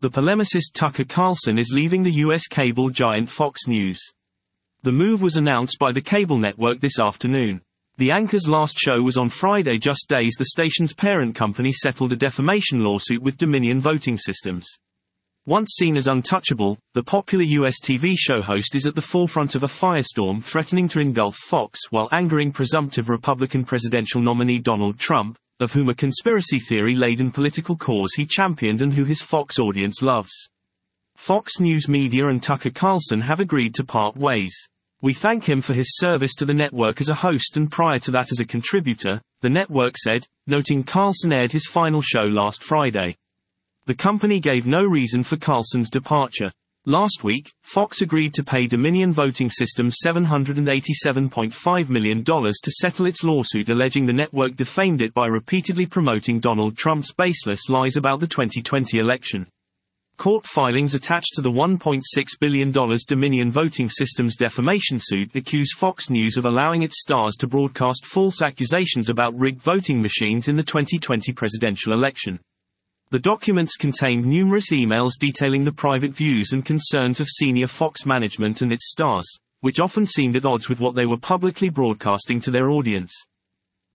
The polemicist Tucker Carlson is leaving the U.S. cable giant Fox News. The move was announced by the cable network this afternoon. The anchor's last show was on Friday, just days the station's parent company settled a defamation lawsuit with Dominion Voting Systems. Once seen as untouchable, the popular U.S. TV show host is at the forefront of a firestorm threatening to engulf Fox while angering presumptive Republican presidential nominee Donald Trump, of whom a conspiracy theory-laden political cause he championed and who his Fox audience loves. Fox News Media and Tucker Carlson have agreed to part ways. "We thank him for his service to the network as a host and prior to that as a contributor," the network said, noting Carlson aired his final show last Friday. The company gave no reason for Carlson's departure. Last week, Fox agreed to pay Dominion Voting Systems $787.5 million to settle its lawsuit alleging the network defamed it by repeatedly promoting Donald Trump's baseless lies about the 2020 election. Court filings attached to the $1.6 billion Dominion Voting Systems defamation suit accuse Fox News of allowing its stars to broadcast false accusations about rigged voting machines in the 2020 presidential election. The documents contained numerous emails detailing the private views and concerns of senior Fox management and its stars, which often seemed at odds with what they were publicly broadcasting to their audience.